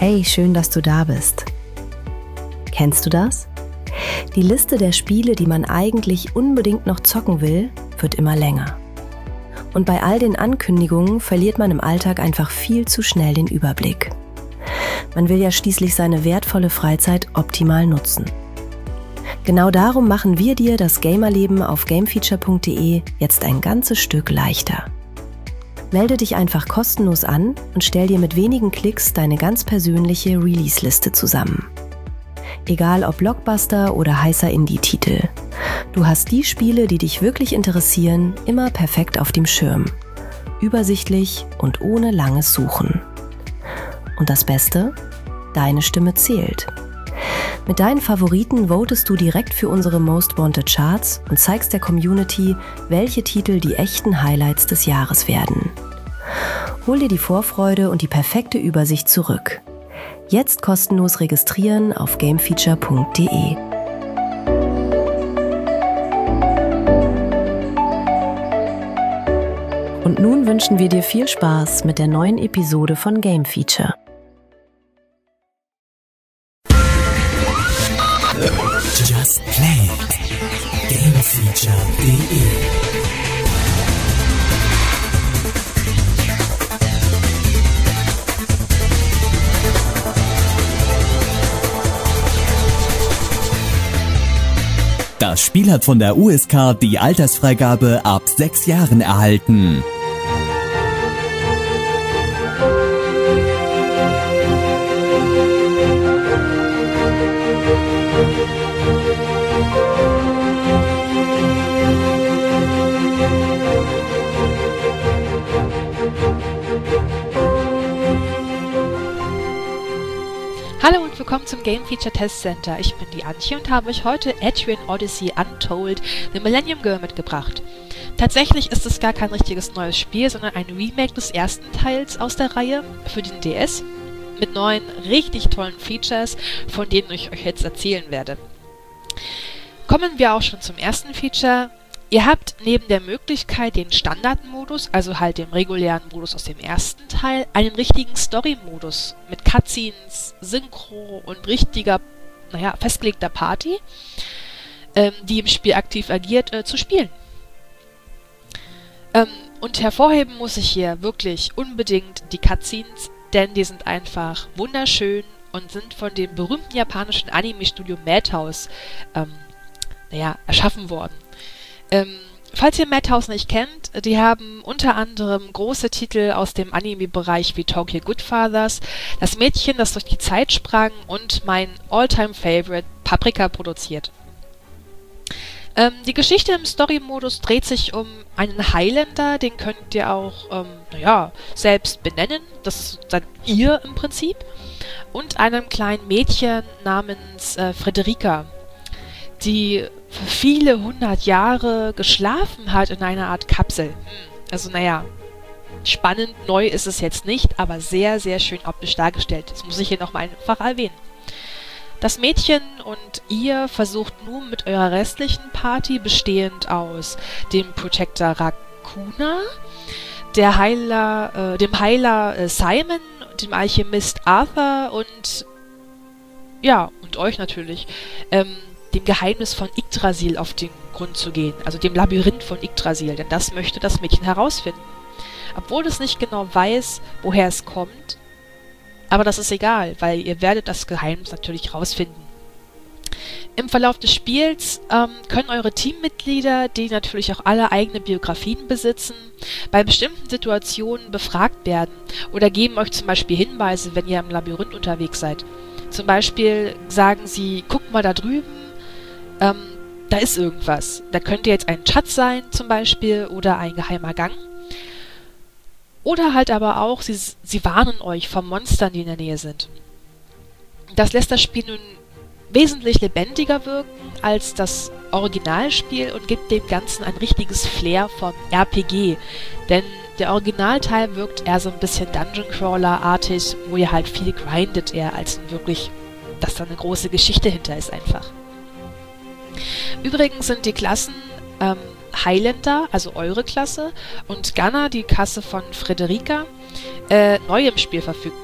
Hey, schön, dass du da bist. Kennst du das? Die Liste der Spiele, die man eigentlich unbedingt noch zocken will, wird immer länger. Und bei all den Ankündigungen verliert man im Alltag einfach viel zu schnell den Überblick. Man will ja schließlich seine wertvolle Freizeit optimal nutzen. Genau darum machen wir dir das Gamerleben auf gamefeature.de jetzt ein ganzes Stück leichter. Melde dich einfach kostenlos an und stell dir mit wenigen Klicks deine ganz persönliche Release-Liste zusammen. Egal ob Blockbuster oder heißer Indie-Titel. Du hast die Spiele, die dich wirklich interessieren, immer perfekt auf dem Schirm. Übersichtlich und ohne langes Suchen. Und das Beste? Deine Stimme zählt. Mit deinen Favoriten votest du direkt für unsere Most Wanted Charts und zeigst der Community, welche Titel die echten Highlights des Jahres werden. Hol dir die Vorfreude und die perfekte Übersicht zurück. Jetzt kostenlos registrieren auf gamefeature.de. Und nun wünschen wir dir viel Spaß mit der neuen Episode von Game Feature. Just Play Gamefeature.de. Das Spiel hat von der USK die Altersfreigabe ab 6 Jahren erhalten. Hallo und willkommen zum Game Feature Test Center. Ich bin die Antje und habe euch heute Etrian Odyssey Untold: The Millennium Girl mitgebracht. Tatsächlich ist es gar kein richtiges neues Spiel, sondern ein Remake des ersten Teils aus der Reihe für den DS mit neuen, richtig tollen Features, von denen ich euch jetzt erzählen werde. Kommen wir auch schon zum ersten Feature. Ihr habt neben der Möglichkeit, den Standardmodus, also halt dem regulären Modus aus dem ersten Teil, einen richtigen Story-Modus mit Cutscenes, Synchro und richtiger, festgelegter Party, die im Spiel aktiv agiert, zu spielen. Und hervorheben muss ich hier wirklich unbedingt die Cutscenes, denn die sind einfach wunderschön und sind von dem berühmten japanischen Anime-Studio Madhouse erschaffen worden. Falls ihr Madhouse nicht kennt, die haben unter anderem große Titel aus dem Anime-Bereich wie Tokyo Goodfathers, Das Mädchen, das durch die Zeit sprang und mein All-Time-Favorite Paprika produziert. Die Geschichte im Story-Modus dreht sich um einen Highlander, den könnt ihr auch selbst benennen, das seid ihr im Prinzip, und einem kleinen Mädchen namens Frederica, die für viele 100 Jahre geschlafen hat in einer Art Kapsel. Spannend, neu ist es jetzt nicht, aber sehr, sehr schön optisch dargestellt. Das muss ich hier nochmal einfach erwähnen. Das Mädchen und ihr versucht nun mit eurer restlichen Party, bestehend aus dem Protector Raccoona, dem Heiler Simon, dem Alchemist Arthur und euch natürlich, dem Geheimnis von Yggdrasil auf den Grund zu gehen, also dem Labyrinth von Yggdrasil, denn das möchte das Mädchen herausfinden. Obwohl es nicht genau weiß, woher es kommt, aber das ist egal, weil ihr werdet das Geheimnis natürlich herausfinden. Im Verlauf des Spiels können eure Teammitglieder, die natürlich auch alle eigene Biografien besitzen, bei bestimmten Situationen befragt werden oder geben euch zum Beispiel Hinweise, wenn ihr im Labyrinth unterwegs seid. Zum Beispiel sagen sie, guck mal da drüben, da ist irgendwas. Da könnte jetzt ein Schatz sein zum Beispiel oder ein geheimer Gang. Oder halt aber auch, sie warnen euch vor Monstern, die in der Nähe sind. Das lässt das Spiel nun wesentlich lebendiger wirken als das Originalspiel und gibt dem Ganzen ein richtiges Flair vom RPG. Denn der Originalteil wirkt eher so ein bisschen Dungeon Crawler-artig, wo ihr halt viel grindet, eher als wirklich, dass da eine große Geschichte hinter ist einfach. Übrigens sind die Klassen Highlander, also eure Klasse, und Gunner, die Klasse von Frederica, neu im Spiel verfügbar.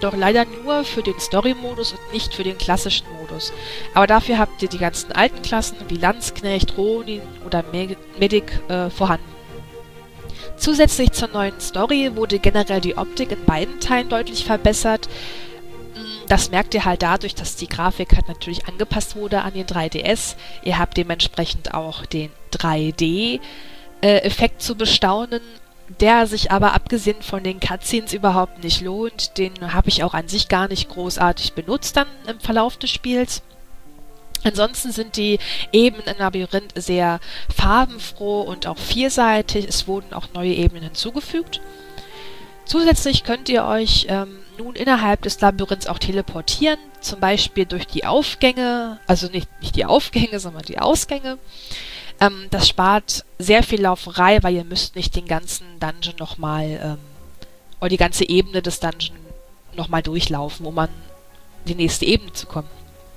jedoch leider nur für den Story-Modus und nicht für den klassischen Modus. Aber dafür habt ihr die ganzen alten Klassen wie Landsknecht, Ronin oder Medic vorhanden. Zusätzlich zur neuen Story wurde generell die Optik in beiden Teilen deutlich verbessert. Das merkt ihr halt dadurch, dass die Grafik halt natürlich angepasst wurde an den 3DS. Ihr habt dementsprechend auch den 3D-Effekt zu bestaunen, der sich aber abgesehen von den Cutscenes überhaupt nicht lohnt. Den habe ich auch an sich gar nicht großartig benutzt dann im Verlauf des Spiels. Ansonsten sind die Ebenen im Labyrinth sehr farbenfroh und auch vielseitig. Es wurden auch neue Ebenen hinzugefügt. Zusätzlich könnt ihr euch nun innerhalb des Labyrinths auch teleportieren, zum Beispiel durch die Aufgänge, also nicht die Aufgänge, sondern die Ausgänge. Das spart sehr viel Lauferei, weil ihr müsst nicht den ganzen Dungeon nochmal, oder die ganze Ebene des Dungeon nochmal durchlaufen, um an die nächste Ebene zu kommen.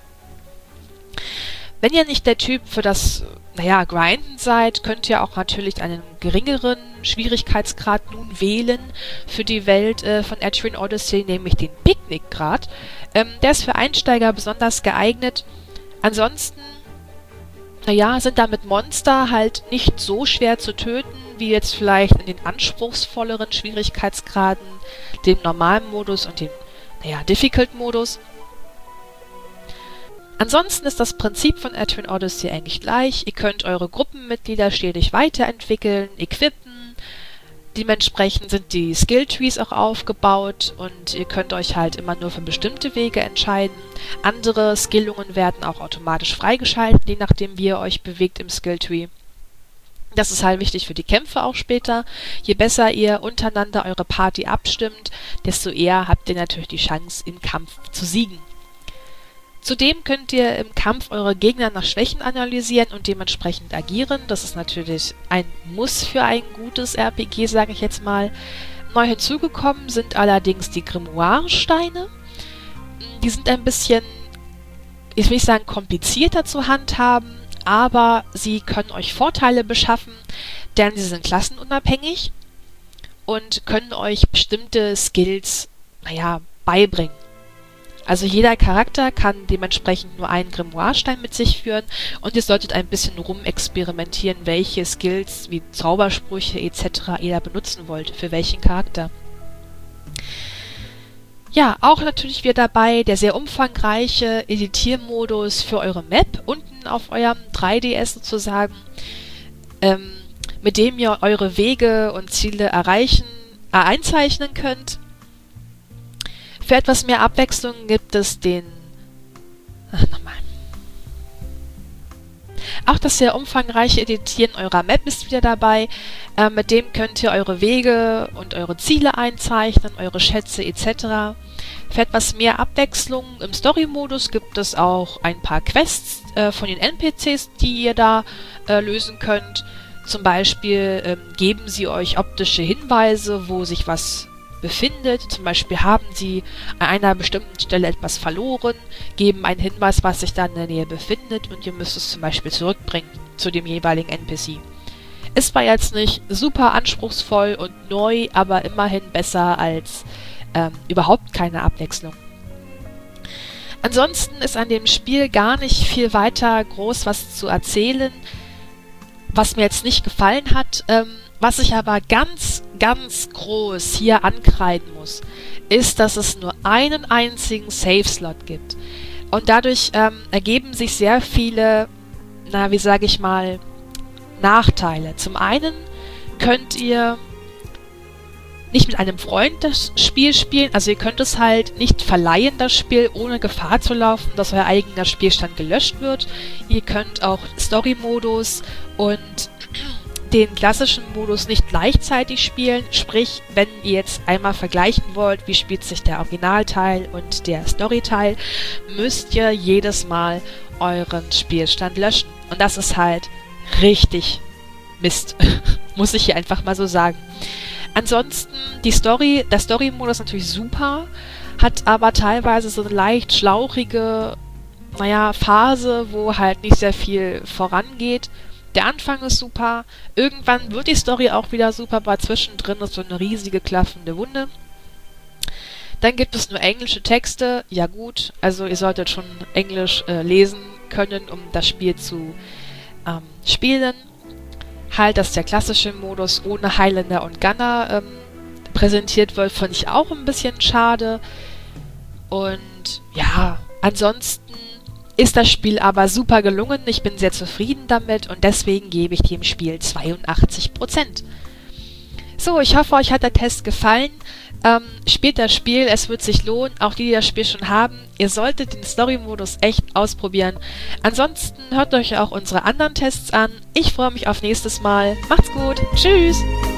Wenn ihr nicht der Typ für das, Grinden seid, könnt ihr auch natürlich einen geringeren Schwierigkeitsgrad nun wählen für die Welt von Etrian Odyssey, nämlich den Picknickgrad. Der ist für Einsteiger besonders geeignet. Ansonsten, sind damit Monster halt nicht so schwer zu töten, wie jetzt vielleicht in den anspruchsvolleren Schwierigkeitsgraden, dem normalen Modus und dem, Difficult-Modus. Ansonsten ist das Prinzip von Etrian Odyssey eigentlich gleich. Ihr könnt eure Gruppenmitglieder stetig weiterentwickeln, equippen. Dementsprechend sind die Skilltrees auch aufgebaut und ihr könnt euch halt immer nur für bestimmte Wege entscheiden. Andere Skillungen werden auch automatisch freigeschaltet, je nachdem wie ihr euch bewegt im Skilltree. Das ist halt wichtig für die Kämpfe auch später. Je besser ihr untereinander eure Party abstimmt, desto eher habt ihr natürlich die Chance, im Kampf zu siegen. Zudem könnt ihr im Kampf eure Gegner nach Schwächen analysieren und dementsprechend agieren. Das ist natürlich ein Muss für ein gutes RPG, sage ich jetzt mal. Neu hinzugekommen sind allerdings die Grimoire-Steine. Die sind ein bisschen, ich will nicht sagen komplizierter zu handhaben, aber sie können euch Vorteile beschaffen, denn sie sind klassenunabhängig und können euch bestimmte Skills, beibringen. Also jeder Charakter kann dementsprechend nur einen Grimoire-Stein mit sich führen und ihr solltet ein bisschen rumexperimentieren, welche Skills wie Zaubersprüche etc. ihr da benutzen wollt, für welchen Charakter. Ja, auch natürlich wieder dabei der sehr umfangreiche Editiermodus für eure Map, unten auf eurem 3DS sozusagen, mit dem ihr eure Wege und Ziele einzeichnen könnt. Für etwas mehr Abwechslung gibt es Auch das sehr umfangreiche Editieren eurer Map ist wieder dabei. Mit dem könnt ihr eure Wege und eure Ziele einzeichnen, eure Schätze etc. Für etwas mehr Abwechslung im Story-Modus gibt es auch ein paar Quests von den NPCs, die ihr da lösen könnt. Zum Beispiel geben sie euch optische Hinweise, wo sich was befindet. Zum Beispiel haben sie an einer bestimmten Stelle etwas verloren, geben einen Hinweis, was sich da in der Nähe befindet und ihr müsst es zum Beispiel zurückbringen zu dem jeweiligen NPC. Ist zwar jetzt nicht super anspruchsvoll und neu, aber immerhin besser als überhaupt keine Abwechslung. Ansonsten ist an dem Spiel gar nicht viel weiter groß was zu erzählen, was mir jetzt nicht gefallen hat. Was ich aber ganz, ganz groß hier ankreiden muss, ist, dass es nur einen einzigen Save-Slot gibt. Und dadurch ergeben sich sehr viele, Nachteile. Zum einen könnt ihr nicht mit einem Freund das Spiel spielen, also ihr könnt es halt nicht verleihen, das Spiel, ohne Gefahr zu laufen, dass euer eigener Spielstand gelöscht wird. Ihr könnt auch Story-Modus und den klassischen Modus nicht gleichzeitig spielen, sprich, wenn ihr jetzt einmal vergleichen wollt, wie spielt sich der Originalteil und der Storyteil, müsst ihr jedes Mal euren Spielstand löschen. Und das ist halt richtig Mist, muss ich hier einfach mal so sagen. Ansonsten, der Story-Modus ist natürlich super, hat aber teilweise so eine leicht schlauchige, Phase, wo halt nicht sehr viel vorangeht. Der Anfang ist super, irgendwann wird die Story auch wieder super, aber zwischendrin ist so eine riesige klaffende Wunde. Dann gibt es nur englische Texte. Ja gut, also ihr solltet schon Englisch lesen können, um das Spiel zu spielen. Halt, dass der klassische Modus ohne Highlander und Gunner präsentiert wird, fand ich auch ein bisschen schade. Und ja, ansonsten ist das Spiel aber super gelungen. Ich bin sehr zufrieden damit und deswegen gebe ich dem Spiel 82%. So, ich hoffe, euch hat der Test gefallen. Spielt das Spiel, es wird sich lohnen. Auch die das Spiel schon haben, ihr solltet den Story-Modus echt ausprobieren. Ansonsten hört euch auch unsere anderen Tests an. Ich freue mich auf nächstes Mal. Macht's gut. Tschüss.